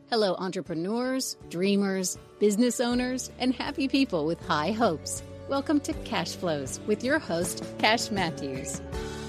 Hello, entrepreneurs, dreamers, business owners, and happy people with high hopes. Welcome to Cash Flows with your host, Cash Matthews.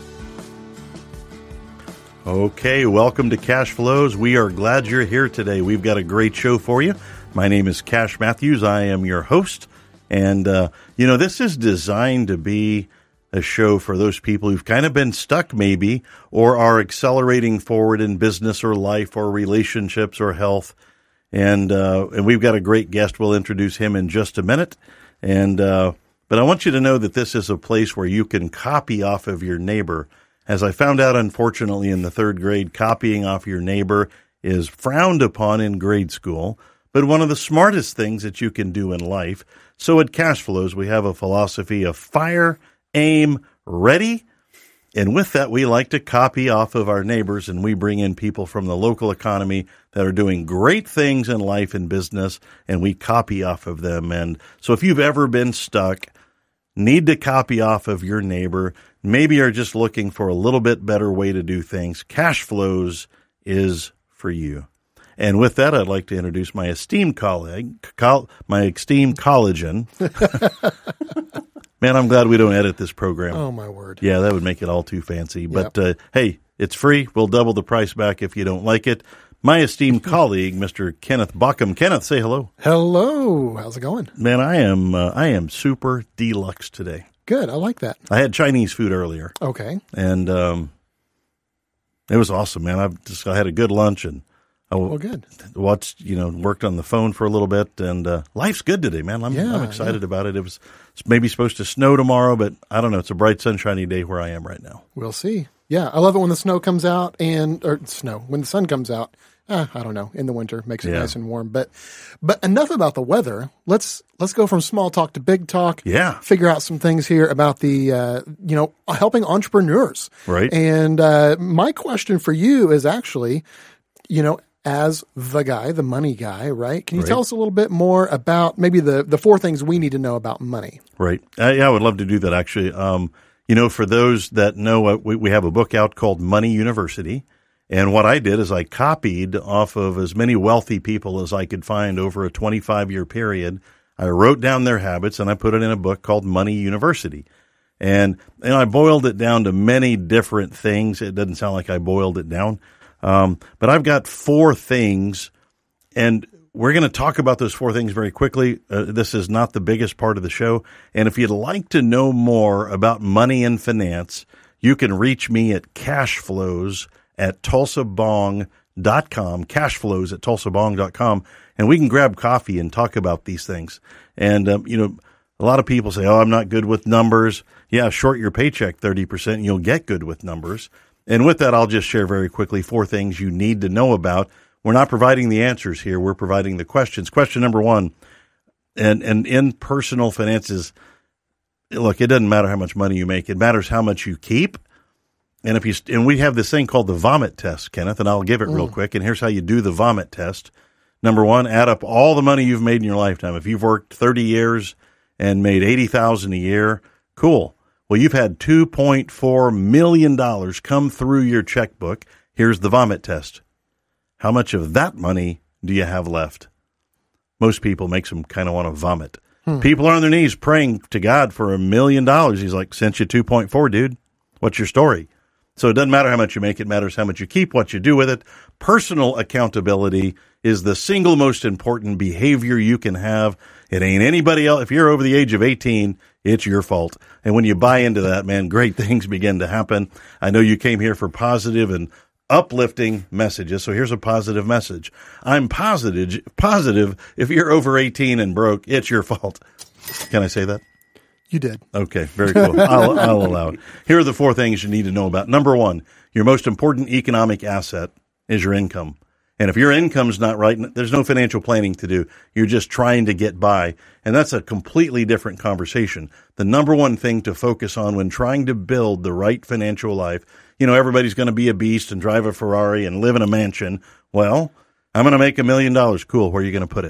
Okay, welcome to Cash Flows. We are glad you're here today. We've got a great show for you. My name is Cash Matthews. I am your host. And, this is designed to be a show for those people who've kind of been stuck maybe or are accelerating forward in business or life or relationships or health. And we've got a great guest. We'll introduce him in just a minute. But I want you to know that this is a place where you can copy off of your neighbor. As I found out, unfortunately, in the third grade, copying off your neighbor is frowned upon in grade school, but one of the smartest things that you can do in life. So at Cash Flows, we have a philosophy of fire, aim, ready. And with that, we like to copy off of our neighbors, and we bring in people from the local economy that are doing great things in life and business, and we copy off of them. And so if you've ever been stuck, need to copy off of your neighbor, maybe are just looking for a little bit better way to do things, Cash Flows is for you. And with that, I'd like to introduce my esteemed colleague, my esteemed collagen. Man, I'm glad we don't edit this program. Oh, my word. Yeah, that would make it all too fancy. But, hey, it's free. We'll double the price back if you don't like it. My esteemed colleague, Mr. Kenneth Baucom. Kenneth, say hello. Hello. How's it going? Man, I am super deluxe today. Good. I like that. I had Chinese food earlier. Okay. And it was awesome, man. I had a good lunch and good. Watched, worked on the phone for a little bit, and life's good today, man. I'm excited about it. It's maybe supposed to snow tomorrow, but I don't know. It's a bright, sunshiny day where I am right now. We'll see. Yeah, I love it when the snow comes out when the sun comes out. I don't know, in the winter, makes it nice and warm. But enough about the weather. Let's go from small talk to big talk. Yeah. Figure out some things here about the, helping entrepreneurs. Right. And my question for you is actually, as the money guy, right? Can you tell us a little bit more about maybe the four things we need to know about money? Right. I would love to do that, actually. For those that know, we have a book out called Money University. And what I did is I copied off of as many wealthy people as I could find over a 25-year period. I wrote down their habits, and I put it in a book called Money University. And I boiled it down to many different things. It doesn't sound like I boiled it down. But I've got four things, and we're going to talk about those four things very quickly. This is not the biggest part of the show. And if you'd like to know more about money and finance, you can reach me at cashflows@tulsabong.com, cashflows@tulsabong.com, and we can grab coffee and talk about these things. And, a lot of people say, I'm not good with numbers. Yeah, short your paycheck 30% and you'll get good with numbers. And with that, I'll just share very quickly four things you need to know about. We're not providing the answers here. We're providing the questions. Question number one, and in personal finances, look, it doesn't matter how much money you make. It matters how much you keep. And we have this thing called the vomit test, Kenneth, and I'll give it real quick. And here's how you do the vomit test. Number one, add up all the money you've made in your lifetime. If you've worked 30 years and made $80,000 a year, cool. Well, you've had $2.4 million come through your checkbook. Here's the vomit test. How much of that money do you have left? Most people makes them kind of want to vomit. People are on their knees praying to God for $1 million. He's like, sent you 2.4, dude. What's your story? So it doesn't matter how much you make. It matters how much you keep, what you do with it. Personal accountability is the single most important behavior you can have. It ain't anybody else. If you're over the age of 18, it's your fault. And when you buy into that, man, great things begin to happen. I know you came here for positive and uplifting messages. So here's a positive message. I'm positive if you're over 18 and broke, it's your fault. Can I say that? You did. Okay, very cool. I'll allow it. Here are the four things you need to know about. Number one, your most important economic asset is your income. And if your income's not right, there's no financial planning to do. You're just trying to get by. And that's a completely different conversation. The number one thing to focus on when trying to build the right financial life, everybody's going to be a beast and drive a Ferrari and live in a mansion. Well, I'm going to make $1 million. Cool. Where are you going to put it?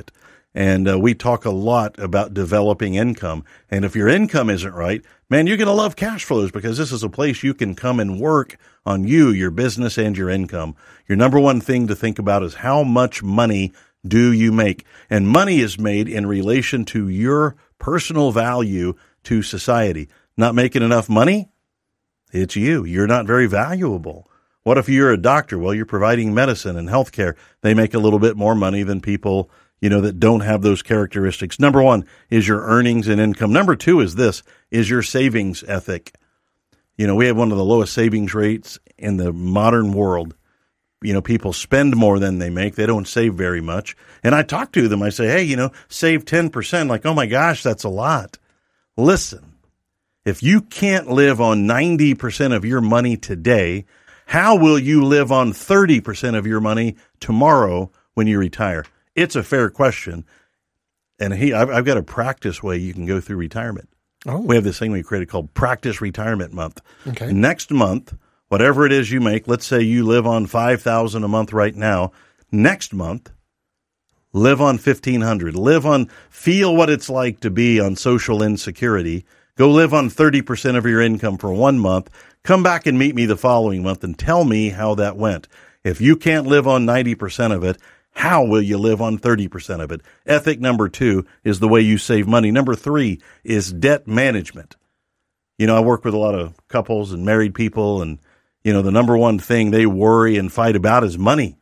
And we talk a lot about developing income. And if your income isn't right, man, you're going to love Cash Flows, because this is a place you can come and work on you, your business, and your income. Your number one thing to think about is how much money do you make? And money is made in relation to your personal value to society. Not making enough money? It's you. You're not very valuable. What if you're a doctor? Well, you're providing medicine and healthcare. They make a little bit more money than people, that don't have those characteristics. Number one is your earnings and income. Number two is your savings ethic. We have one of the lowest savings rates in the modern world. People spend more than they make. They don't save very much. And I talk to them. I say, hey, save 10%. Like, oh my gosh, that's a lot. Listen, if you can't live on 90% of your money today, how will you live on 30% of your money tomorrow when you retire? It's a fair question. And I've got a practice way you can go through retirement. Oh. We have this thing we created called Practice Retirement Month. Okay. Next month, whatever it is you make, let's say you live on $5,000 a month right now. Next month, live on $1,500. Feel what it's like to be on social insecurity. Go live on 30% of your income for 1 month. Come back and meet me the following month and tell me how that went. If you can't live on 90% of it, how will you live on 30% of it? Ethic number 2 is the way you save money. Number 3 is debt management. I work with a lot of couples and married people, and, the number one thing they worry and fight about is money.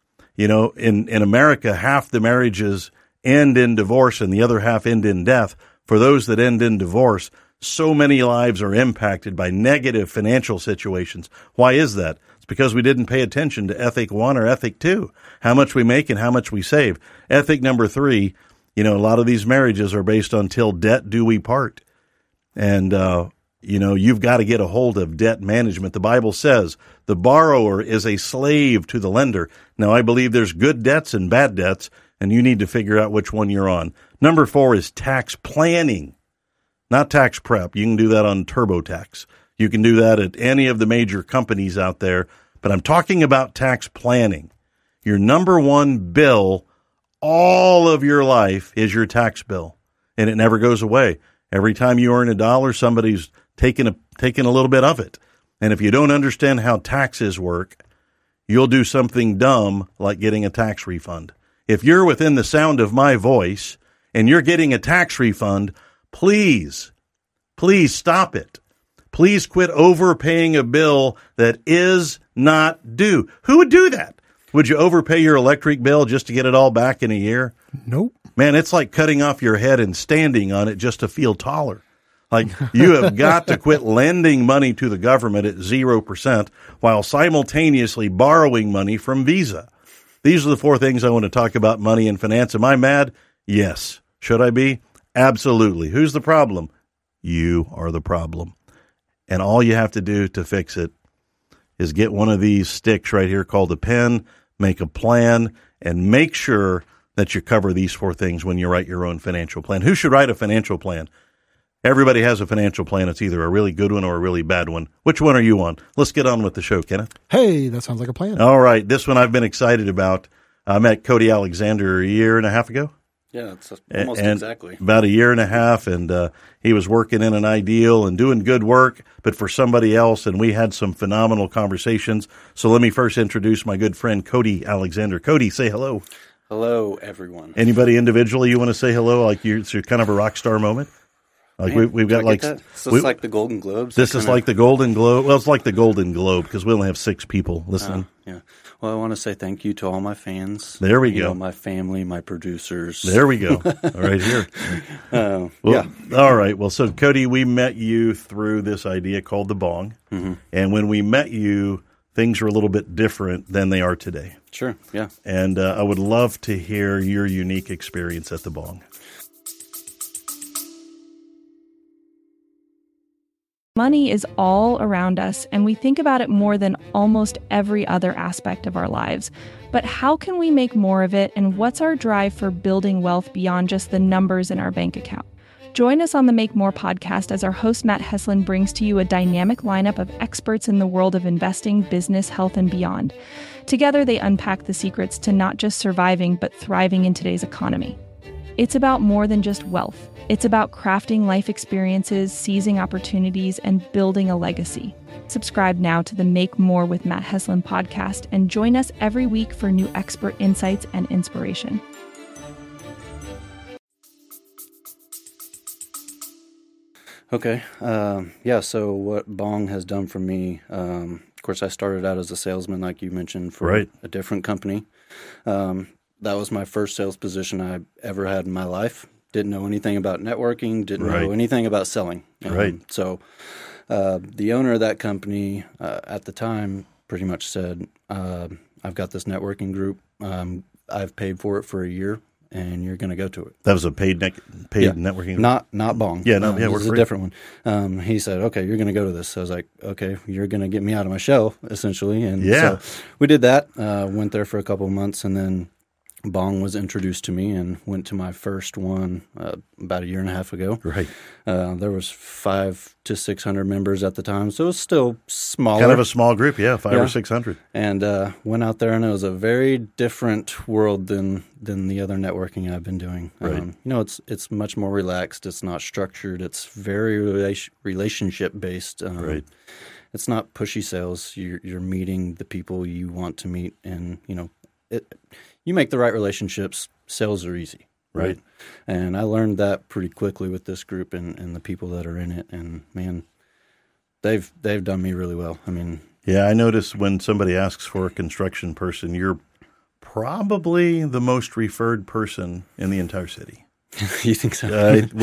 In America, half the marriages end in divorce and the other half end in death. For those that end in divorce, so many lives are impacted by negative financial situations. Why is that? It's because we didn't pay attention to ethic 1 or ethic 2, how much we make and how much we save. Ethic number 3, a lot of these marriages are based on till debt do we part. And, you've got to get a hold of debt management. The Bible says the borrower is a slave to the lender. Now, I believe there's good debts and bad debts, and you need to figure out which one you're on. Number 4 is tax planning. Not tax prep. You can do that on TurboTax. You can do that at any of the major companies out there. But I'm talking about tax planning. Your number one bill all of your life is your tax bill, and it never goes away. Every time you earn $1, somebody's taking a little bit of it. And if you don't understand how taxes work, you'll do something dumb like getting a tax refund. If you're within the sound of my voice and you're getting a tax refund, please stop it. Please quit overpaying a bill that is not due. Who would do that? Would you overpay your electric bill just to get it all back in a year? Nope. Man, it's like cutting off your head and standing on it just to feel taller. Like, you have got to quit lending money to the government at 0% while simultaneously borrowing money from Visa. These are the 4 things I want to talk about money and finance. Am I mad? Yes. Should I be? Absolutely. Who's the problem? You are the problem. And all you have to do to fix it is get one of these sticks right here called a pen, make a plan, and make sure that you cover these 4 things when you write your own financial plan. Who should write a financial plan? Everybody has a financial plan. It's either a really good one or a really bad one. Which one are you on? Let's get on with the show, Kenneth. Hey, that sounds like a plan. All right. This one I've been excited about. I met Cody Alexander a year and a half ago. Yeah, it's almost exactly. About a year and a half, and he was working in an ideal and doing good work, but for somebody else, and we had some phenomenal conversations. So let me first introduce my good friend, Cody Alexander. Cody, say hello. Hello, everyone. Anybody individually you want to say hello? Like it's kind of a rock star moment? Like we've got like this is like the Golden Globes. This is like the Golden Globe. Well, it's like the Golden Globe because we only have 6 people listening. Yeah. Well, I want to say thank you to all my fans. There we go. My family, my producers. There we go. Right here. Yeah. All right. Well, so Cody, we met you through this idea called the Bong, and when we met you, things were a little bit different than they are today. Sure. Yeah. And I would love to hear your unique experience at the Bong. Money is all around us, and we think about it more than almost every other aspect of our lives. But how can we make more of it, and what's our drive for building wealth beyond just the numbers in our bank account? Join us on the Make More podcast as our host Matt Heslin brings to you a dynamic lineup of experts in the world of investing, business, health, and beyond. Together, they unpack the secrets to not just surviving, but thriving in today's economy. It's about more than just wealth. It's about crafting life experiences, seizing opportunities, and building a legacy. Subscribe now to the Make More with Matt Heslin podcast and join us every week for new expert insights and inspiration. Okay. So what Bong has done for me, of course, I started out as a salesman, like you mentioned, for a different company. That was my first sales position I ever had in my life. Didn't know anything about networking, didn't know anything about selling. So the owner of that company at the time pretty much said, I've got this networking group. I've paid for it for a year, and you're going to go to it. That was a paid networking group? Not Bong. Yeah, it was a different one. He said, okay, you're going to go to this. So I was like, okay, you're going to get me out of my shell, essentially. And so we did that, went there for a couple of months, and then Bong was introduced to me and went to my first one about a year and a half ago. Right. There was 500 to 600 members at the time, so it was still smaller. Kind of a small group, 500 or 600. And went out there, and it was a very different world than the other networking I've been doing. Right. It's much more relaxed. It's not structured. It's very relationship based. Right. It's not pushy sales. You're meeting the people you want to meet, and you make the right relationships, sales are easy, right? And I learned that pretty quickly with this group and the people that are in it. And man, they've done me really well. I mean, I notice when somebody asks for a construction person, you're probably the most referred person in the entire city. You think so?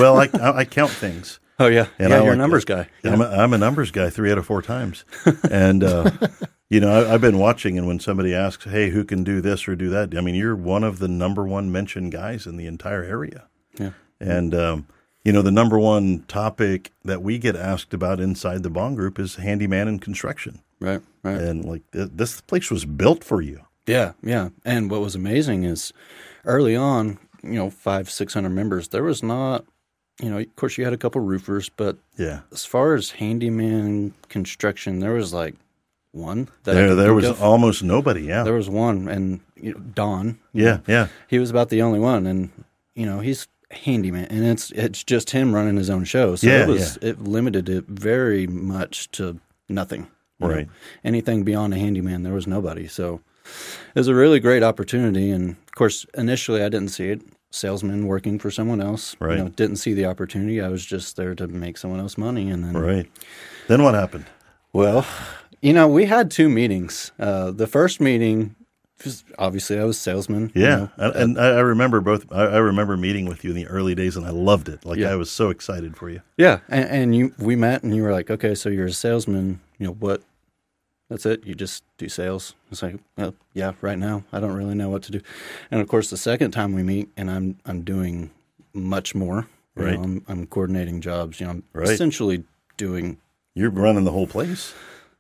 I count things. Oh yeah, and you're a numbers guy. Yeah. I'm a numbers guy 3 out of 4 times, and I've been watching, and when somebody asks, "Hey, who can do this or do that?" I mean, you're one of the number one mentioned guys in the entire area. Yeah, and the number one topic that we get asked about inside the Bong Group is handyman and construction. Right. And this place was built for you. Yeah. And what was amazing is early on, 500-600 members, there was not. Of course, you had a couple roofers, but as far as handyman construction, there was like one. There was almost nobody, There was one, and Don. Yeah. He was about the only one, and, he's handyman, and it's just him running his own show. So it limited it very much to nothing. Right. Anything beyond a handyman, there was nobody. So it was a really great opportunity, and, of course, initially I didn't see it. Salesman working for someone else. Right. Didn't see the opportunity. I was just there to make someone else money. And then, Then what happened? Well, we had 2 meetings. The first meeting, obviously I was salesman. Yeah. And I remember both. I remember meeting with you in the early days, and I loved it. I was so excited for you. Yeah. And we met, and you were like, okay, so you're a salesman. What? That's it? You just do sales? It's like, well, yeah, right now I don't really know what to do. And of course, the second time we meet, and I'm doing much more. Right. I'm coordinating jobs. I'm essentially doing. You're running the whole place.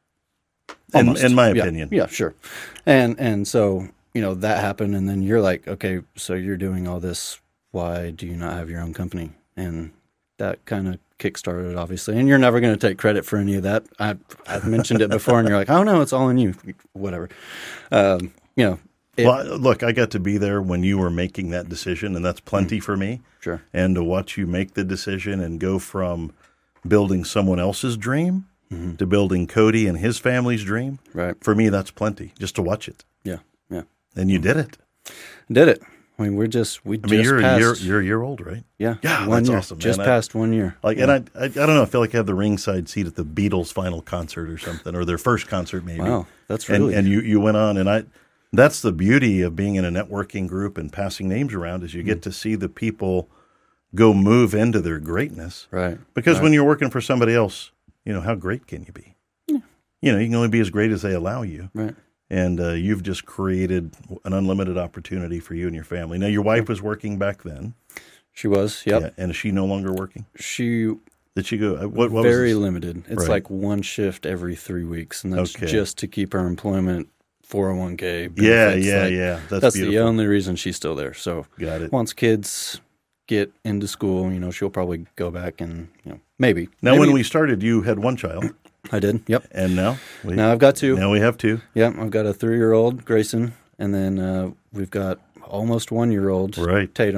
In my opinion. Yeah, sure. And so that happened, and then you're like, okay, so you're doing all this. Why do you not have your own company? And that kind of kickstarted, obviously, and you're never going to take credit for any of that. I've mentioned it before, and you're like, oh no, it's all on you. Whatever. Well, look, I got to be there when you were making that decision, and that's plenty for me. Sure. And to watch you make the decision and go from building someone else's dream to building Cody and his family's dream. Right. For me, that's plenty. Just to watch it. Yeah. And you did it. Did it. I mean, you're a year old, right? Yeah. Yeah, 1 that's year. awesome, man. Just past 1 year. And I don't know, I feel like I have the ringside seat at the Beatles' final concert or something, or their first concert maybe. Wow, that's really... And you went on, and that's the beauty of being in a networking group and passing names around, is you get to see the people go move into their greatness. Right. Because when you're working for somebody else, how great can you be? Yeah. You can only be as great as they allow you. Right. And you've just created an unlimited opportunity for you and your family. Now, your wife was working back then. She was, yep. Yeah, and is she no longer working? Did she go? What very was limited. It's like one shift every 3 weeks, and that's just to keep her employment, 401k. Yeah. That's beautiful. the only reason she's still there. So got it. Once kids get into school, she'll probably go back and maybe. Now, when we started, you had one child. I did. Yep. And now? Now I've got 2. Now we have 2. Yep. I've got a 3-year-old, Grayson, and then we've got almost 1-year-old, right. Tatum,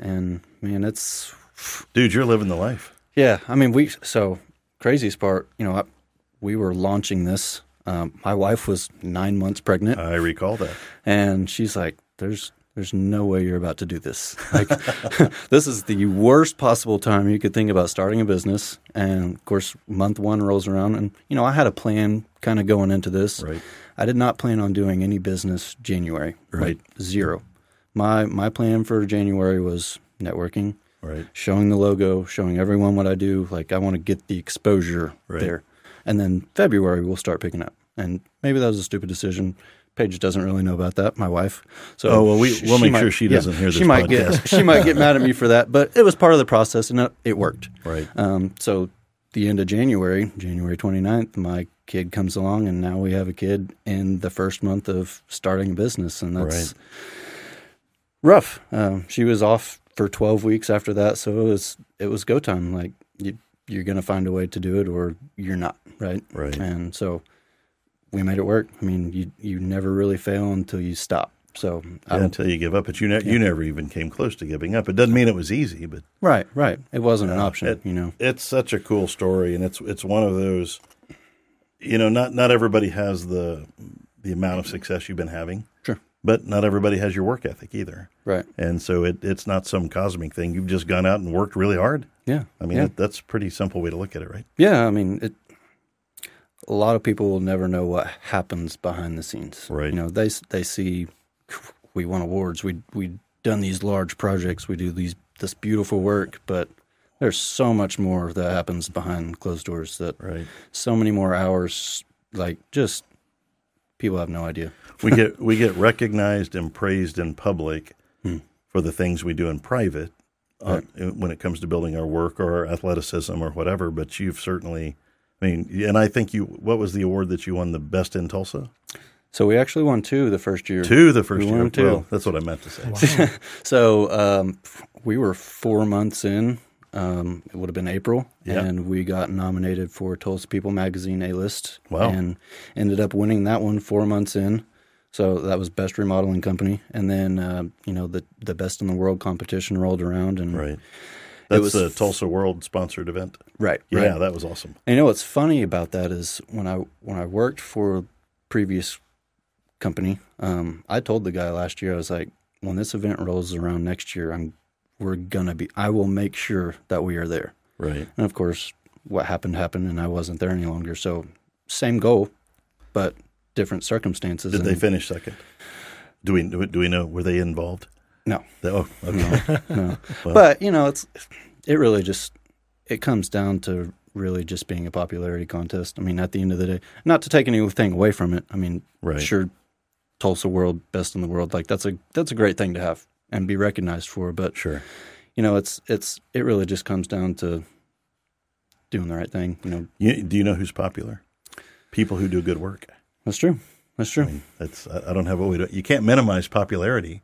And man, it's dude, you're living the life. Yeah, I mean, so craziest part, we were launching this. My wife was 9 months pregnant. I recall that. And she's like, there's no way you're about to do this. Like, this is the worst possible time you could think about starting a business. And of course, month 1 rolls around, and I had a plan kind of going into this. Right. I did not plan on doing any business January. Right. Like, zero. My plan for January was networking. Right. Showing the logo, showing everyone what I do. Like, I want to get the exposure there. And then February we'll start picking up. And maybe that was a stupid decision. Paige doesn't really know about that, my wife. So we'll make sure she doesn't hear this podcast. She might get mad at me for that, but it was part of the process, and it worked. Right. So the end of January 29th, my kid comes along, and now we have a kid in the first month of starting a business, and that's rough. She was off for 12 weeks after that, so it was go time. Like, you're going to find a way to do it, or you're not, right? Right. And so we made it work. I mean, you never really fail until you stop. So until you give up, but you never even came close to giving up. It doesn't mean it was easy, but right. It wasn't an option. It's such a cool story, and it's one of those. Not everybody has the amount of success you've been having. Sure. But not everybody has your work ethic either. Right. And so it's not some cosmic thing. You've just gone out and worked really hard. Yeah. I mean, that's a pretty simple way to look at it, right? Yeah. I mean, a lot of people will never know what happens behind the scenes. Right. They see we won awards. We done these large projects. We do this beautiful work, but there's so much more that happens behind closed doors. So many more hours. Like, just people have no idea. We get recognized and praised in public for the things we do in private when it comes to building our work or our athleticism or whatever. But you've certainly, and I think what was the award that you won, the best in Tulsa? So we actually won 2 the first year. 2 the first year. Won 2. Well, that's what I meant to say. Wow. So we were 4 months in. It would have been April, and we got nominated for Tulsa People Magazine A-List. Wow. And ended up winning that one 4 months in. So that was Best Remodeling Company. And then, the Best in the World competition rolled around. And right. That's the Tulsa World sponsored event. Right. Yeah, right. That was awesome. And what's funny about that is when I worked for a previous company, I told the guy last year, I was like, when this event rolls around next year, I will make sure that we are there. Right. And of course, what happened, and I wasn't there any longer. So same goal, but different circumstances. Did they finish second? Do we know, were they involved? No. Oh, okay. No. Well, but, it really just, it comes down to really just being a popularity contest. I mean, at the end of the day, not to take anything away from it. I mean, sure, Tulsa World, best in the world, like that's a great thing to have and be recognized for. But sure, it really just comes down to doing the right thing. Do you know who's popular? People who do good work. That's true. I mean, I don't have a way to. You can't minimize popularity.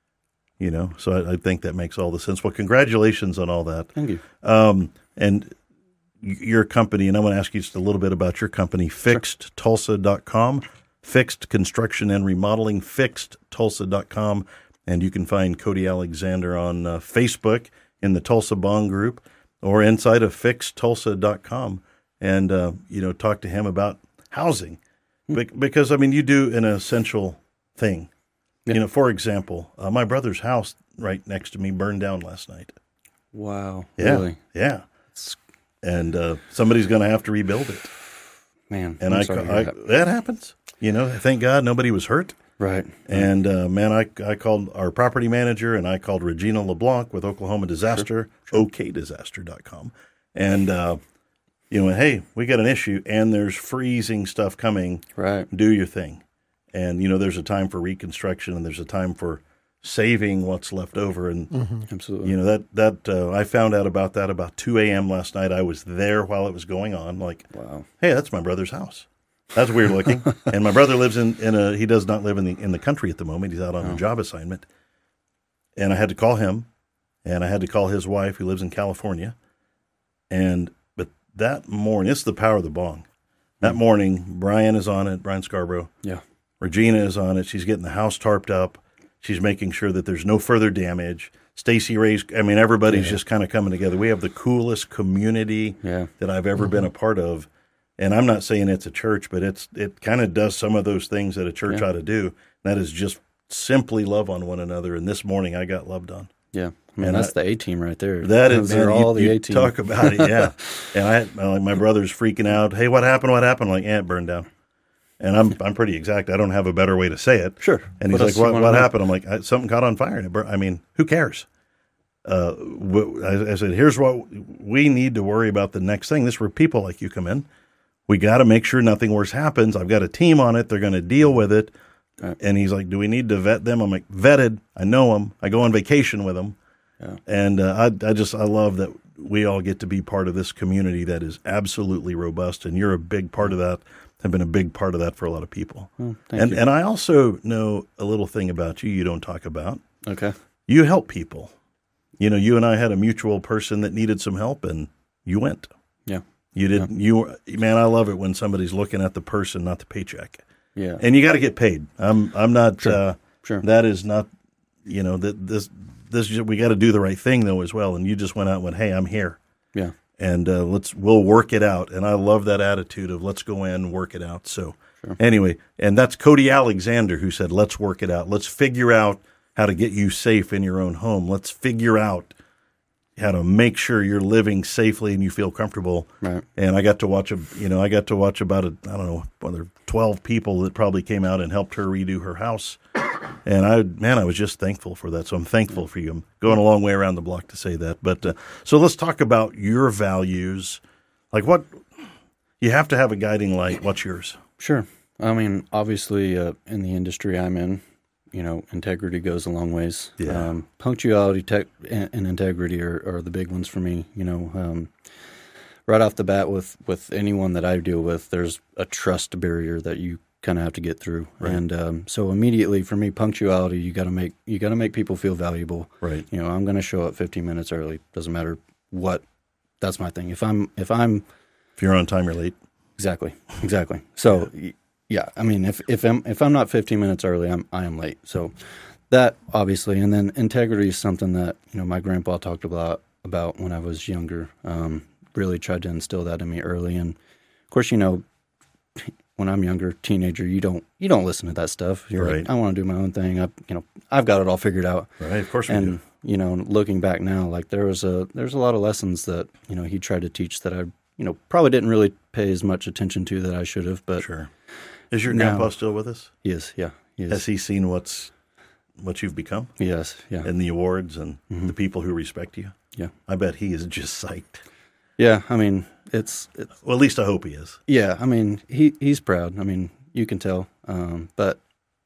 So I think that makes all the sense. Well, congratulations on all that. Thank you. And your company, and I want to ask you just a little bit about your company, FixedTulsa.com, Fixed Construction and Remodeling, FixedTulsa.com. And you can find Cody Alexander on Facebook in the Tulsa Bong Group or inside of FixedTulsa.com and, talk to him about housing. Because, you do an essential thing. Yeah. For example, my brother's house right next to me burned down last night. Wow. Yeah. Really? Yeah. And somebody's going to have to rebuild it. Man. And that happens. Thank God nobody was hurt. Right. And, I called our property manager and I called Regina LeBlanc with Oklahoma Disaster, okdisaster.com. And, hey, we got an issue and there's freezing stuff coming. Right. Do your thing. And, there's a time for reconstruction and there's a time for saving what's left over. And, absolutely. I found out about that about 2 a.m. last night. I was there while it was going on. Like, wow. Hey, that's my brother's house. That's weird looking. And my brother lives he does not live in the country at the moment. He's out on a job assignment. And I had to call him and I had to call his wife who lives in California. But that morning, it's the power of the bong. That morning, Brian is on it, Brian Scarborough. Yeah. Regina is on it. She's getting the house tarped up. She's making sure that there's no further damage. Stacy Ray's, I mean, everybody's just kind of coming together. We have the coolest community that I've ever been a part of. And I'm not saying it's a church, but it kind of does some of those things that a church ought to do. That is just simply love on one another. And this morning I got loved on. Yeah. I mean, that's the A-team right there. That is, they're all the A-team. Talk about it, yeah. And my brother's freaking out. Hey, what happened? I'm like, it burned down. And I'm pretty exact. I don't have a better way to say it. Sure. And he's like, what happened? I'm like, something caught on fire. And it burned. I mean, who cares? I said, here's what we need to worry about the next thing. This is where people like you come in. We got to make sure nothing worse happens. I've got a team on it. They're going to deal with it. Okay. And he's like, do we need to vet them? I'm like, vetted. I know them. I go on vacation with them. Yeah. And I love that we all get to be part of this community that is absolutely robust. And you're a big part of that. Have been a big part of that for a lot of people. Well, thank you. And I also know a little thing about you don't talk about. Okay. You help people. You know, you and I had a mutual person that needed some help, and you went. Yeah. You did. Yeah. Man, I love it when somebody's looking at the person, not the paycheck. Yeah. And you got to get paid. I'm not. Sure. That is not. You know, this we got to do the right thing though as well. And you just went out and went, hey, I'm here. Yeah. And we'll work it out. And I love that attitude of let's go in and work it out. So anyway, and that's Cody Alexander who said, let's work it out. Let's figure out how to get you safe in your own home. Let's figure out how to make sure you're living safely and you feel comfortable. Right. And I got to watch about I don't know, whether 12 people that probably came out and helped her redo her house. And I was just thankful for that. So I'm thankful for you. I'm going a long way around the block to say that. But so let's talk about your values. Like what you have to have a guiding light. What's yours? Sure. I mean, obviously, in the industry I'm in, integrity goes a long ways. Yeah. Punctuality and integrity are the big ones for me. Right off the bat with anyone that I deal with, there's a trust barrier that you kind of have to get through. Right. And so immediately for me, punctuality, you got to make people feel valuable. Right. I'm going to show up 15 minutes early. Doesn't matter what. That's my thing. If you're on time, you're late. Exactly. So yeah, I mean, if I'm not 15 minutes early, I am late. So that obviously, and then integrity is something that my grandpa talked about when I was younger. Really tried to instill that in me early, and of course, when I'm younger, teenager, you don't listen to that stuff. You're right. Like, I want to do my own thing. I've got it all figured out. Right, of course we do. And looking back now, like there's a lot of lessons that he tried to teach that I probably didn't really pay as much attention to that I should have. But sure. Is your grandpa still with us? He is, yeah. He is. Has he seen what you've become? Yes, yeah. And the awards and the people who respect you? Yeah. I bet he is just psyched. Yeah, I mean, it's well, at least I hope he is. Yeah, I mean, he's proud. I mean, you can tell. But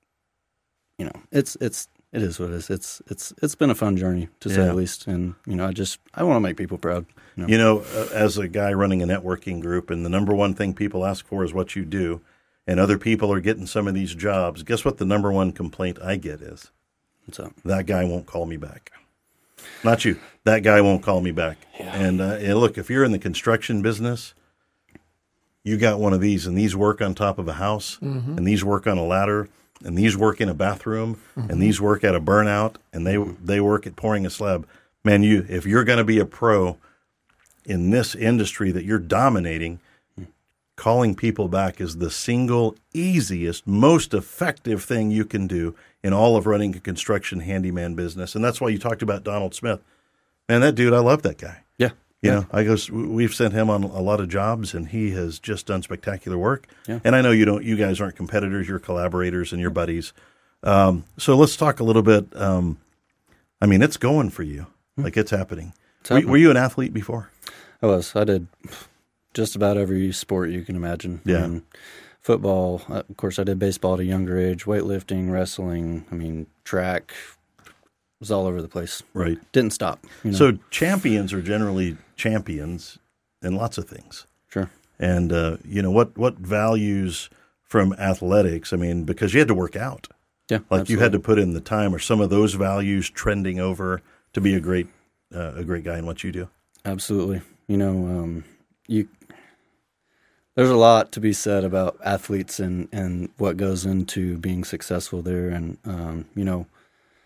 it is what it is. It's been a fun journey to say the least, and I want to make people proud. As a guy running a networking group, and the number one thing people ask for is what you do, and other people are getting some of these jobs. Guess what? The number one complaint I get is, "What's up? That guy won't call me back." Not you. That guy won't call me back. Yeah. And look, if you're in the construction business, you got one of these, and these work on top of a house, and these work on a ladder, and these work in a bathroom, and these work at a burnout, and they work at pouring a slab. Man, if you're going to be a pro in this industry that you're dominating, calling people back is the single easiest, most effective thing you can do in all of running a construction handyman business. And that's why you talked about Donald Smith. Man, that dude, I love that guy. Yeah. We've sent him on a lot of jobs, and he has just done spectacular work. Yeah. And I know you guys aren't competitors, you're collaborators and you're buddies. So let's talk a little bit. I mean, it's going for you. Like it's happening. Were you an athlete before? I was. I did just about every sport you can imagine. Yeah. I mean, football, of course, I did baseball at a younger age, weightlifting, wrestling, track. It was all over the place. Right. Didn't stop. So champions are generally champions in lots of things. Sure. And, what values from athletics, because you had to work out. Yeah, like absolutely. you had to put in the time. Are some of those values trending over to be a great guy in what you do? Absolutely. There's a lot to be said about athletes and what goes into being successful there. And,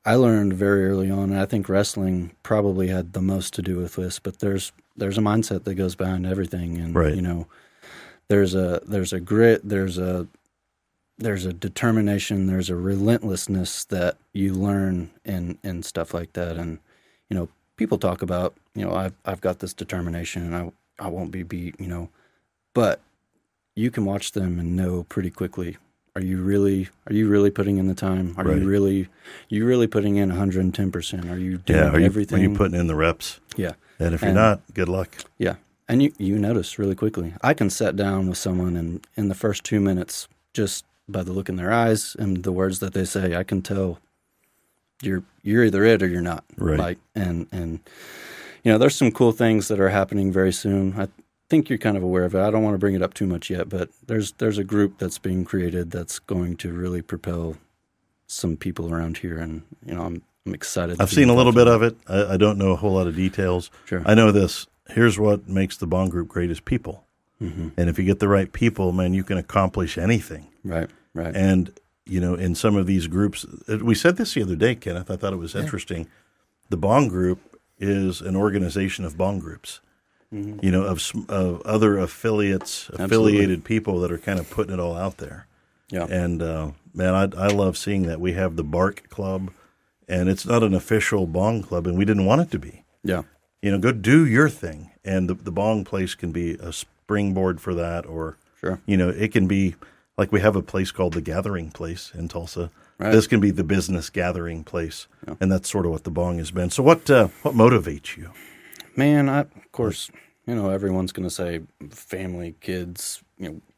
I learned very early on, and I think wrestling probably had the most to do with this, but there's a mindset that goes behind everything. And, you know, there's a grit, there's a determination, there's a relentlessness that you learn in stuff like that. And, you know, people talk about, you know, I've got this determination and I won't be beat, you know, but you can watch them and know pretty quickly, are you really putting in the time? Are you really putting in 110%? Are you doing everything? Are you putting in the reps? Yeah. And if you're not, good luck. Yeah. And you notice really quickly. I can sit down with someone and in the first 2 minutes, just by the look in their eyes and the words that they say, I can tell you're either it or you're not. Right. Like, and you know, there's some cool things that are happening very soon. I think you're kind of aware of it. I don't want to bring it up too much yet, but there's a group that's being created that's going to really propel some people around here, and you know, I'm excited. I've seen a little bit of it. I don't know a whole lot of details. Sure. I know this. Here's what makes the Bong Group great is people. Mm-hmm. And if you get the right people, man, you can accomplish anything. Right. And, you know, in some of these groups, we said this the other day, Kenneth, I thought it was interesting. The Bong Group is an organization of Bong groups, you know, of other affiliated people that are kind of putting it all out there. Yeah. And, man, I love seeing that. We have the Bark Club, and it's not an official Bong Club, and we didn't want it to be. Yeah. You know, go do your thing. And the Bong place can be a springboard for that, or, you know, it can be like we have a place called the Gathering Place in Tulsa. Right. This can be the business gathering place, and that's sort of what the Bong has been. So what motivates you? Man, of course, you know, everyone's going to say family, kids, you know,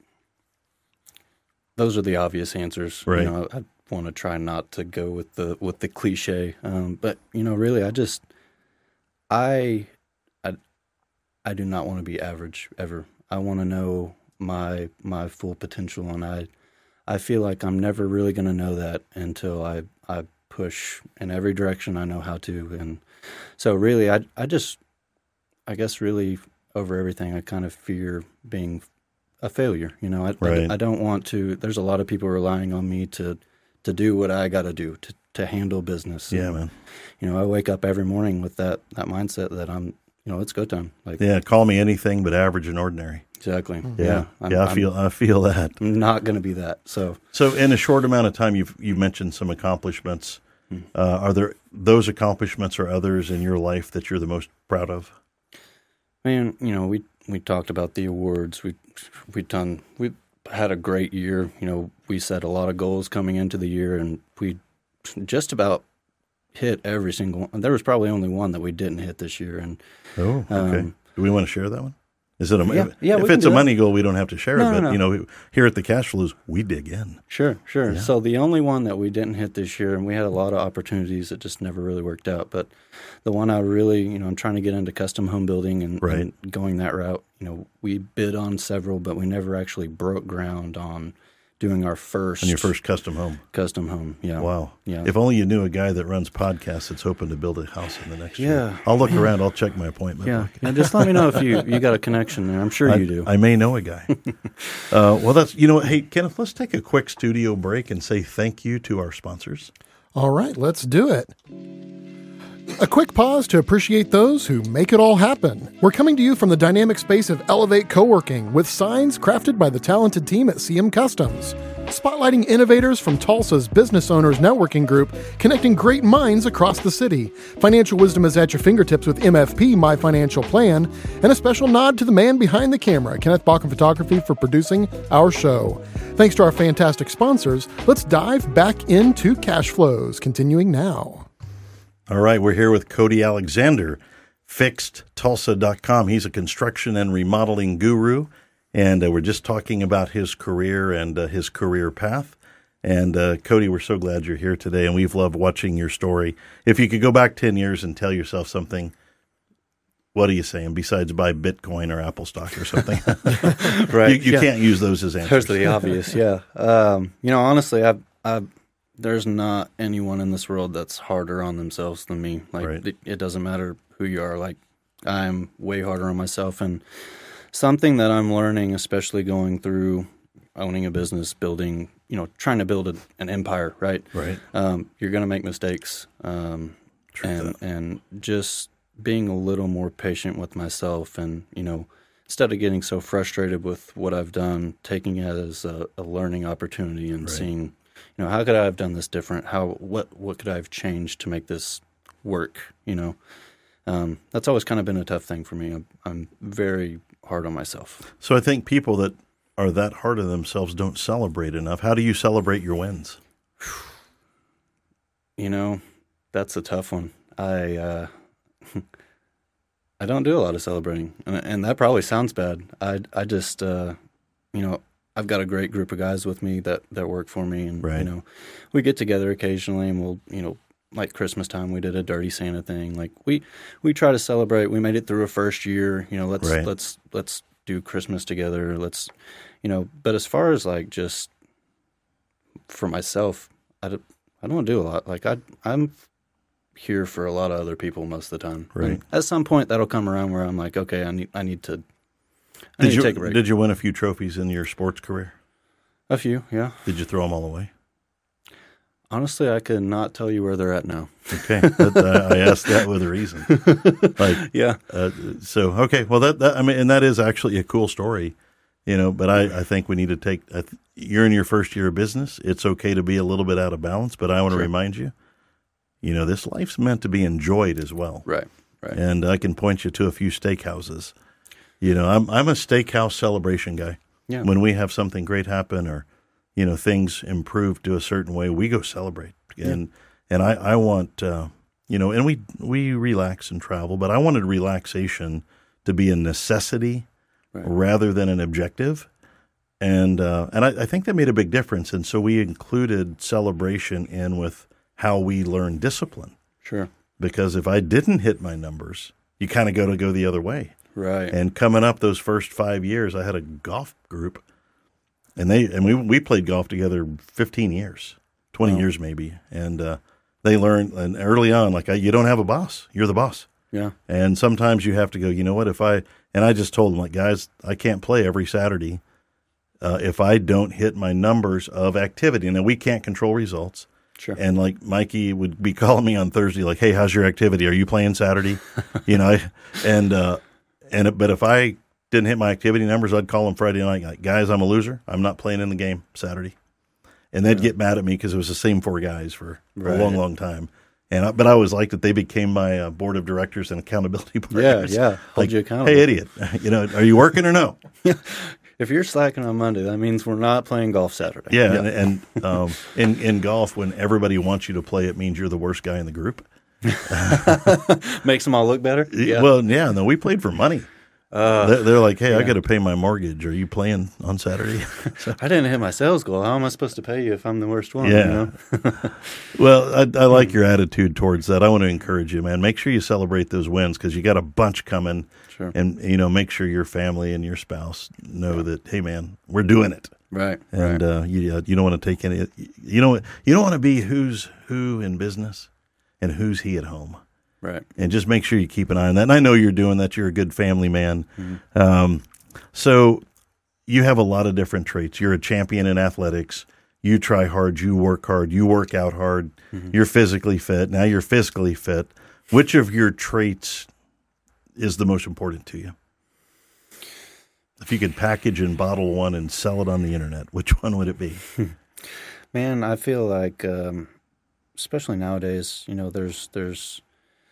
those are the obvious answers. Right. You know, I want to try not to go with the cliche, but you know, really, I do not want to be average ever. I want to know my full potential, and I feel like I'm never really going to know that until I push in every direction I know how to. And so really, I guess really over everything, I kind of fear being a failure. You know, I don't want to. There's a lot of people relying on me to do what I got to do to handle business. Yeah, and, man. You know, I wake up every morning with that mindset that I'm, you know, it's go time. Like, call me anything but average and ordinary. Exactly. Yeah. I feel that. I'm not going to be that. So in a short amount of time, you've mentioned some accomplishments. Are there those accomplishments or others in your life that you're the most proud of? Man, you know, we talked about the awards. We had a great year. You know, we set a lot of goals coming into the year, and we just about hit every single one. There was probably only one that we didn't hit this year. And okay. Do we want to share that one? Is it if it's a money goal, we don't have to share it. But no. you know, here at the Cash Flows, we dig in. Sure. Yeah. So the only one that we didn't hit this year, and we had a lot of opportunities that just never really worked out. But the one I really, you know, I'm trying to get into custom home building and going that route. You know, we bid on several, but we never actually broke ground on doing our first. On your first custom home. Custom home, yeah. Wow. Yeah. If only you knew a guy that runs podcasts that's hoping to build a house in the next year. Yeah. I'll look around. I'll check my appointment. Yeah. Just let me know if you got a connection there. I'm sure you do. I may know a guy. Well, that's, you know, hey, Kenneth, let's take a quick studio break and say thank you to our sponsors. All right, let's do it. A quick pause to appreciate those who make it all happen. We're coming to you from the dynamic space of Elevate Co-working with signs crafted by the talented team at CM Customs. Spotlighting innovators from Tulsa's Business Owners Networking Group, connecting great minds across the city. Financial wisdom is at your fingertips with MFP, My Financial Plan, and a special nod to the man behind the camera, Kenneth Balkin Photography, for producing our show. Thanks to our fantastic sponsors, let's dive back into Cash Flows, continuing now. All right, we're here with Cody Alexander, FixedTulsa.com. He's a construction and remodeling guru, and we're just talking about his career and his career path. And Cody, we're so glad you're here today, and we've loved watching your story. If you could go back 10 years and tell yourself something, what are you saying besides buy Bitcoin or Apple stock or something? Right. You can't use those as answers. There's the obvious, yeah. You know, honestly, there's not anyone in this world that's harder on themselves than me. Like, it doesn't matter who you are. Like, I'm way harder on myself. And something that I'm learning, especially going through owning a business, building, trying to build an empire, right? Right. You're going to make mistakes. And just being a little more patient with myself and, instead of getting so frustrated with what I've done, taking it as a learning opportunity and seeing, how could I have done this different? What could I have changed to make this work? That's always kind of been a tough thing for me. I'm very hard on myself. So I think people that are that hard on themselves don't celebrate enough. How do you celebrate your wins? That's a tough one. I don't do a lot of celebrating, and that probably sounds bad. I just, I've got a great group of guys with me that work for me, and we get together occasionally, and we'll, like Christmas time, we did a Dirty Santa thing. Like we try to celebrate. We made it through a first year. Let's do Christmas together. But as far as like just for myself, I don't do a lot. Like I'm here for a lot of other people most of the time. Right. And at some point that'll come around where I'm like, okay, I need to take a break. Did you win a few trophies in your sports career? A few, yeah. Did you throw them all away? Honestly, I could not tell you where they're at now. Okay, I asked that with a reason. Yeah. Okay. Well, and that is actually a cool story, But I think we need to take. You're in your first year of business. It's okay to be a little bit out of balance, but I want to remind you, this life's meant to be enjoyed as well. Right. And I can point you to a few steakhouses. I'm a steakhouse celebration guy. Yeah. When we have something great happen or things improve to a certain way, we go celebrate. And I want, and we relax and travel, but I wanted relaxation to be a necessity rather than an objective. And I think that made a big difference. And so we included celebration in with how we learn discipline. Sure. Because if I didn't hit my numbers, you kind of go the other way. Right. And coming up those first 5 years, I had a golf group. And we played golf together 15 years, 20 years maybe. And they learned, and early on, you don't have a boss. You're the boss. Yeah. And sometimes you have to go, you know what, and I just told them, guys, I can't play every Saturday if I don't hit my numbers of activity. Now, we can't control results. Sure. And Mikey would be calling me on Thursday, hey, how's your activity? Are you playing Saturday? But if I didn't hit my activity numbers, I'd call them Friday night, guys, I'm a loser. I'm not playing in the game Saturday. And they'd get mad at me because it was the same four guys for a long, long time. But I always liked that they became my board of directors and accountability partners. Yeah. Hold you accountable. Hey, idiot, are you working or no? If you're slacking on Monday, that means we're not playing golf Saturday. Yeah. And in golf, when everybody wants you to play, it means you're the worst guy in the group. Makes them all look better? Yeah. Well, yeah, no, we played for money. They're like, hey, I got to pay my mortgage. Are you playing on Saturday? I didn't hit my sales goal. How am I supposed to pay you if I'm the worst one? Yeah. Well, I like your attitude towards that. I want to encourage you, man. Make sure you celebrate those wins because you got a bunch coming. Sure. And, make sure your family and your spouse know that, hey, man, we're doing it. Right. And you don't want to take any, you don't want to be who's who in business and who's he at home. Right. And just make sure you keep an eye on that. And I know you're doing that. You're a good family man. Mm-hmm. So you have a lot of different traits. You're a champion in athletics. You try hard. You work hard. You work out hard. Mm-hmm. You're physically fit. Now you're physically fit. Which of your traits is the most important to you? If you could package and bottle one and sell it on the internet, which one would it be? Man, I feel like, especially nowadays, there's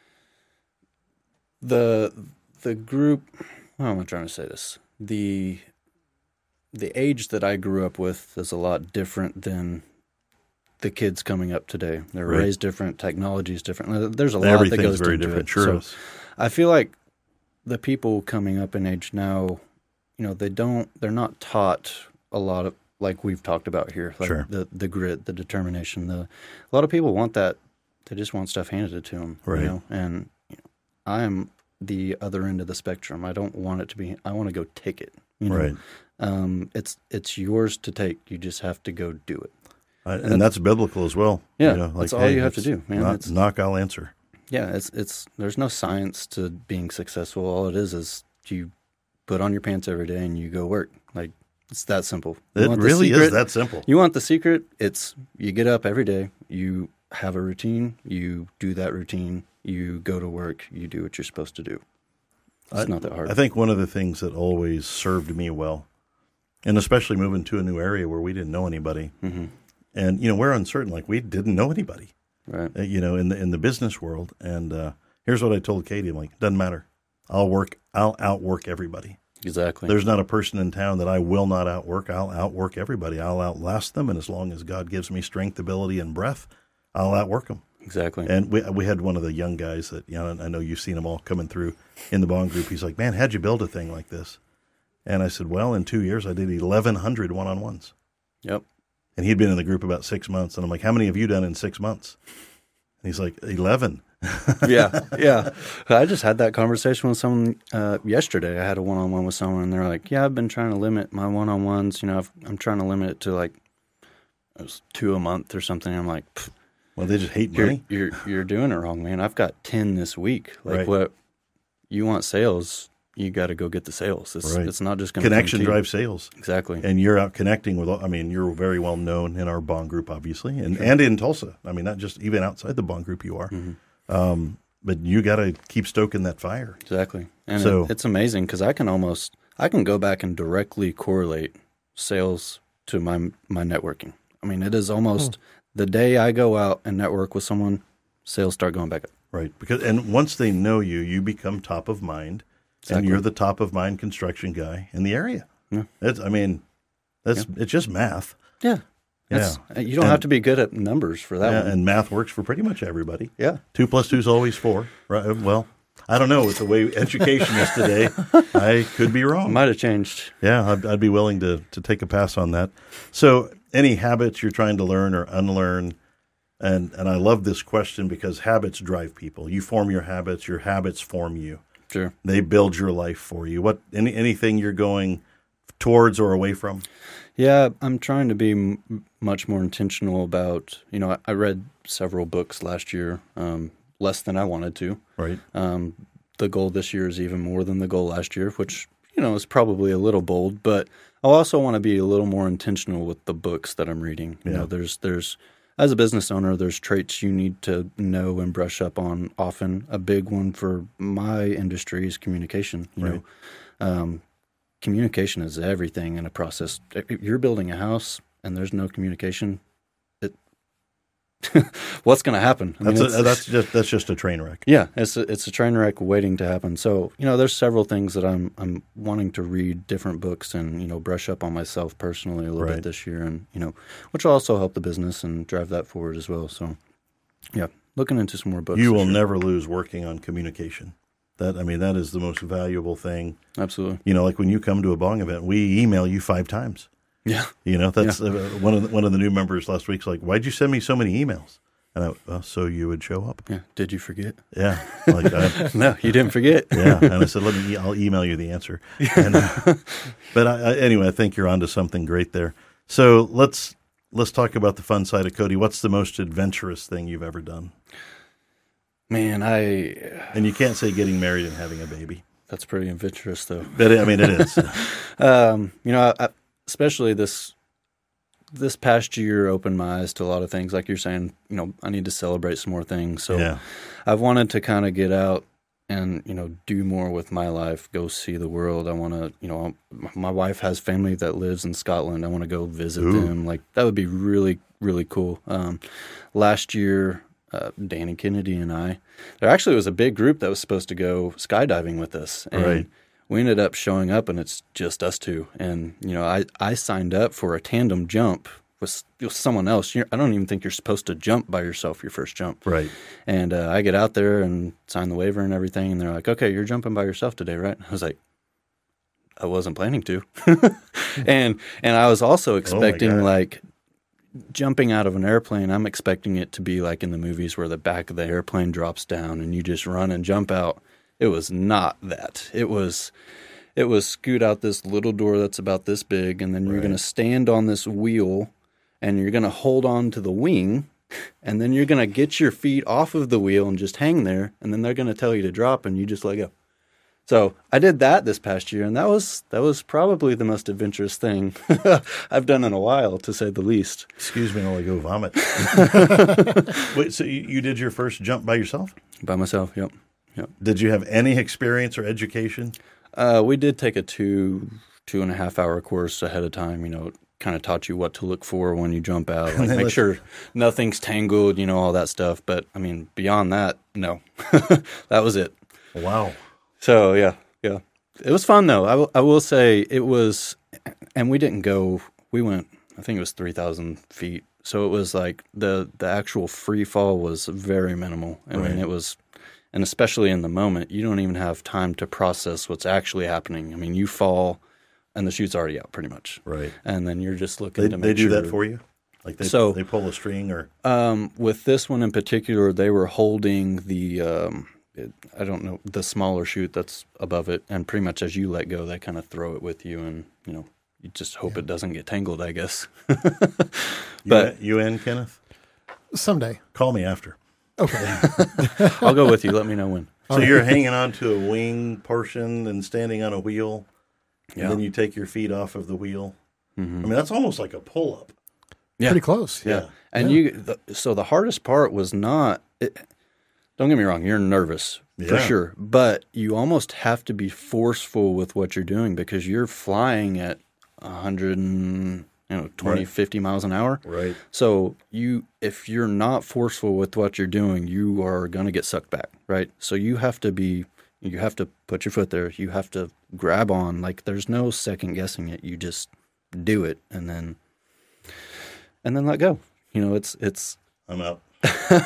the group. How am I trying to say this? The age that I grew up with is a lot different than the kids coming up today. They're raised different. Technology is different. There's a lot that goes very into different. it. Sure. So I feel like the people coming up in age now, they're not taught a lot of, like we've talked about here, like the grit, the determination. A lot of people want that. They just want stuff handed to them. Right. And I am the other end of the spectrum. I don't want it to be. I want to go take it. Right. It's yours to take. You just have to go do it. And that's biblical as well. Yeah. That's all you have to do, man. Knock, I'll answer. Yeah. It's there's no science to being successful. All it is you put on your pants every day and you go work. Like It's that simple. It really is that simple. You want the secret? It's you get up every day, you have a routine, you do that routine, you go to work, you do what you're supposed to do. It's not that hard. I think one of the things that always served me well, and especially moving to a new area where we didn't know anybody, and we're uncertain, like we didn't know anybody, right? In the business world. And here's what I told Katie: I'm like, it doesn't matter. I'll outwork everybody. Exactly. There's not a person in town that I will not outwork. I'll outwork everybody. I'll outlast them, and as long as God gives me strength, ability, and breath, I'll outwork them. Exactly. And we had one of the young guys that, I know you've seen them all coming through in the Bond group. He's like, man, how'd you build a thing like this? And I said, well, in 2 years, I did 1,100 one-on-ones. Yep. And he'd been in the group about 6 months. And I'm like, how many have you done in 6 months? And he's like, 11. Yeah. I just had that conversation with someone yesterday. I had a one-on-one with someone, and they're like, yeah, I've been trying to limit my one-on-ones. I'm trying to limit it to like it was 2 a month or something. I'm like, well, they just hate money. You're doing it wrong, man. I've got 10 this week. Like, right. What you want sales, you got to go get the sales. It's not just going to connection drives sales. Exactly. And you're out connecting with. You're very well known in our Bond group, obviously, and in Tulsa. Not just even outside the Bond group, you are. Mm-hmm. But you got to keep stoking that fire. Exactly. And it's amazing because I can go back and directly correlate sales to my networking. It is almost the day I go out and network with someone, sales start going back up. Right. And once they know you, you become top of mind, exactly. And you're the top of mind construction guy in the area. Yeah. It's just math. Yeah. You don't have to be good at numbers for that one. And math works for pretty much everybody. Yeah. 2 + 2 is always 4. Right? Well, I don't know. With the way education is today, I could be wrong. It might have changed. Yeah, I'd be willing to take a pass on that. So any habits you're trying to learn or unlearn, and I love this question because habits drive people. You form your habits form you. Sure. They build your life for you. Anything you're going towards or away from? Yeah, I'm trying to be much more intentional about, I read several books last year, less than I wanted to. Right. The goal this year is even more than the goal last year, which, is probably a little bold, but I also want to be a little more intentional with the books that I'm reading. Yeah. There's as a business owner, there's traits you need to know and brush up on often. A big one for my industry is communication. You know, communication is everything in a process. If you're building a house and there's no communication, what's going to happen? That's just a train wreck. Yeah, it's a train wreck waiting to happen. So there's several things that I'm wanting to read, different books, and brush up on myself personally a little bit this year, and which will also help the business and drive that forward as well. So yeah, looking into some more books. You will never lose working on communication. That is the most valuable thing. Absolutely. Like when you come to a Bong event, we email you 5 times. Yeah. That's one of the new members last week's like, why'd you send me so many emails? And so you would show up. Yeah. Did you forget? Yeah. No, you didn't forget. Yeah. And I said, I'll email you the answer. And, but anyway, I think you're onto something great there. So let's talk about the fun side of Cody. What's the most adventurous thing you've ever done? Man, and you can't say getting married and having a baby. That's pretty adventurous, though. But it is. Especially this past year opened my eyes to a lot of things. Like you're saying, I need to celebrate some more things. So I've wanted to kind of get out and, do more with my life, go see the world. I want to, my wife has family that lives in Scotland. I want to go visit them. Like, that would be really, really cool. Last year, Danny Kennedy and there actually was a big group that was supposed to go skydiving with us. And we ended up showing up, and it's just us two. And, I signed up for a tandem jump with someone else. I don't even think you're supposed to jump by yourself your first jump. Right. And I get out there and sign the waiver and everything, and they're like, okay, you're jumping by yourself today, right? I was like, I wasn't planning to. and I was also expecting, jumping out of an airplane, I'm expecting it to be like in the movies where the back of the airplane drops down and you just run and jump out. It was not that. It was scoot out this little door that's about this big, and then you're going to stand on this wheel, and you're going to hold on to the wing, and then you're going to get your feet off of the wheel and just hang there, and then they're going to tell you to drop, and you just let go. So I did that this past year, and that was probably the most adventurous thing I've done in a while, to say the least. Excuse me while I go vomit. Wait, so you did your first jump by yourself? By myself, yep. Did you have any experience or education? We did take a 2.5 hour course ahead of time. Kind of taught you what to look for when you jump out, like make sure nothing's tangled, all that stuff. But I mean, beyond that, no, that was it. Wow. So yeah, it was fun though. I will say it was, and we didn't go. We went, I think it was 3,000 feet. So it was like the actual free fall was very minimal. I mean, it was, and especially in the moment, you don't even have time to process what's actually happening. I mean, you fall, and the chute's already out pretty much. Right. And then you're just looking to make sure. They do that sure. for you? Like they pull a string or? With this one in particular, they were holding the, I don't know, the smaller chute that's above it. And pretty much as you let go, they kind of throw it with you. And, you just hope it doesn't get tangled, I guess. But you in, Kenneth? Someday. Call me after. Okay. I'll go with you. Let me know when. So you're hanging on to a wing portion and standing on a wheel. And then you take your feet off of the wheel. Mm-hmm. I mean, that's almost like a pull-up. Yeah. Pretty close. Yeah. And so the hardest part was not, don't get me wrong, you're nervous for sure, but you almost have to be forceful with what you're doing because you're flying at 120, 50 miles an hour. Right. So if you're not forceful with what you're doing, you are going to get sucked back, right? So you have to put your foot there. You have to grab on. Like there's no second guessing it. You just do it and then let go. It's I'm out. I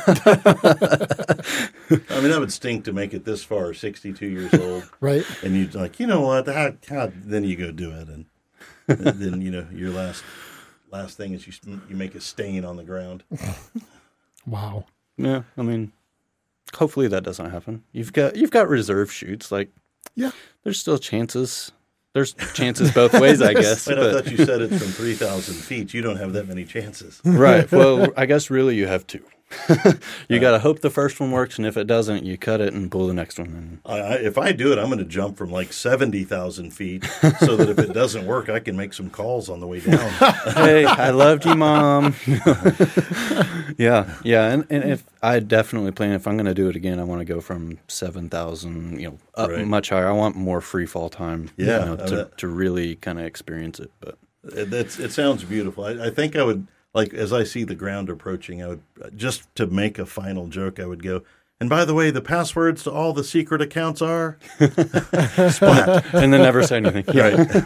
mean, that would stink to make it this far, 62 years old. Right. And you're like, you know what? Then you go do it. And then, your last thing is you make a stain on the ground. Wow. Yeah. I mean, hopefully that doesn't happen. You've got reserve chutes. Like, there's still chances. There's chances both ways, I guess. Wait, I thought you said it's from 3,000 feet. You don't have that many chances. Right. Well, I guess really you have two. You got to hope the first one works, and if it doesn't, you cut it and pull the next one. If I do it, I'm going to jump from like 70,000 feet so that if it doesn't work, I can make some calls on the way down. Hey, I loved you, Mom. Yeah. And if I definitely plan, if I'm going to do it again, I want to go from 7,000, up much higher. I want more free fall time, to really kind of experience it. But it sounds beautiful. I think I would. Like, as I see the ground approaching, I would, just to make a final joke, I would go, and by the way, the passwords to all the secret accounts are... Splat. And then never say anything. Right.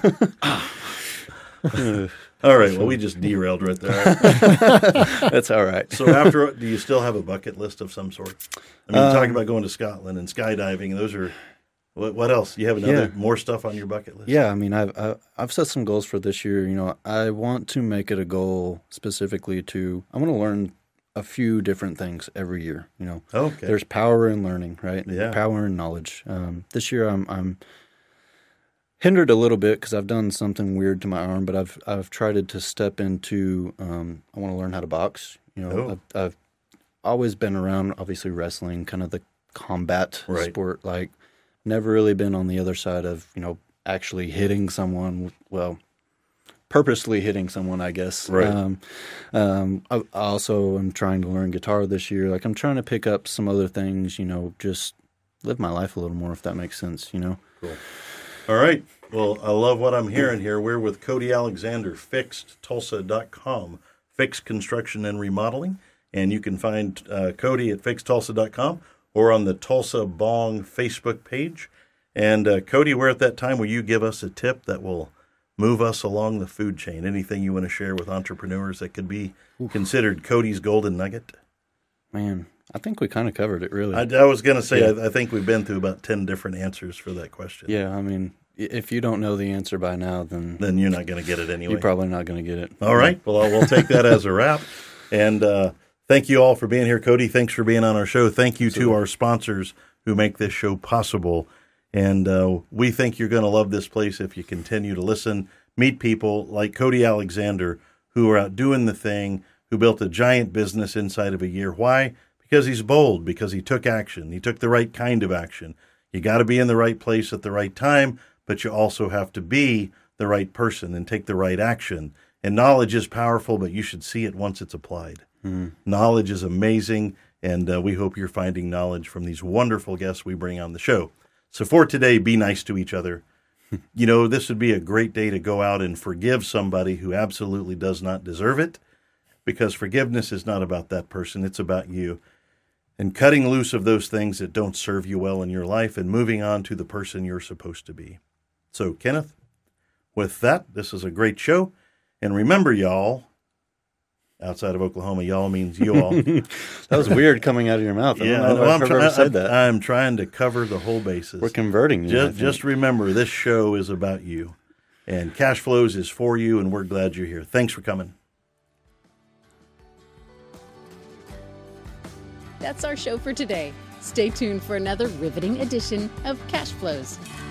All right, well, we just derailed right there. That's all right. So do you still have a bucket list of some sort? I mean, talking about going to Scotland and skydiving, and those are... What else? You have more stuff on your bucket list? Yeah, I mean, I've set some goals for this year. I want to make it a goal specifically I want to learn a few different things every year. Okay. There's power in learning, right? Yeah. Power in knowledge. This year I'm hindered a little bit because I've done something weird to my arm, but I've tried to step into. I want to learn how to box. I've always been around, obviously wrestling, kind of the combat sport, like. Never really been on the other side of, actually hitting someone, purposely hitting someone, I guess. Right. I also am trying to learn guitar this year. Like, I'm trying to pick up some other things, just live my life a little more, if that makes sense, Cool. All right. Well, I love what I'm hearing here. We're with Cody Alexander, FixedTulsa.com, Fixed Construction and Remodeling. And you can find Cody at FixedTulsa.com. or on the Tulsa Bong Facebook page. And Cody, we're at that time where you give us a tip that will move us along the food chain. Anything you want to share with entrepreneurs that could be considered Cody's golden nugget? Man, I think we kind of covered it, really. I was going to say, I think we've been through about 10 different answers for that question. Yeah, I mean, if you don't know the answer by now, then you're not going to get it anyway. You're probably not going to get it. All right. Well, we'll take that as a wrap. And thank you all for being here. Cody, thanks for being on our show. Thank you to our sponsors who make this show possible. And we think you're going to love this place if you continue to listen, meet people like Cody Alexander who are out doing the thing, who built a giant business inside of a year. Why? Because he's bold, because he took action. He took the right kind of action. You got to be in the right place at the right time, but you also have to be the right person and take the right action. And knowledge is powerful, but you should see it once it's applied. Knowledge is amazing, and we hope you're finding knowledge from these wonderful guests we bring on the show. So for today, be nice to each other. You know, this would be a great day to go out and forgive somebody who absolutely does not deserve it, because forgiveness is not about that person. It's about you. And cutting loose of those things that don't serve you well in your life and moving on to the person you're supposed to be. So, Kenneth, with that, this is a great show. And remember, y'all, outside of Oklahoma, y'all means you all. That was weird coming out of your mouth. I don't know if I've ever said that. I'm trying to cover the whole bases. We're converting you. Just remember, this show is about you. And Cash Flows is for you, and we're glad you're here. Thanks for coming. That's our show for today. Stay tuned for another riveting edition of Cash Flows.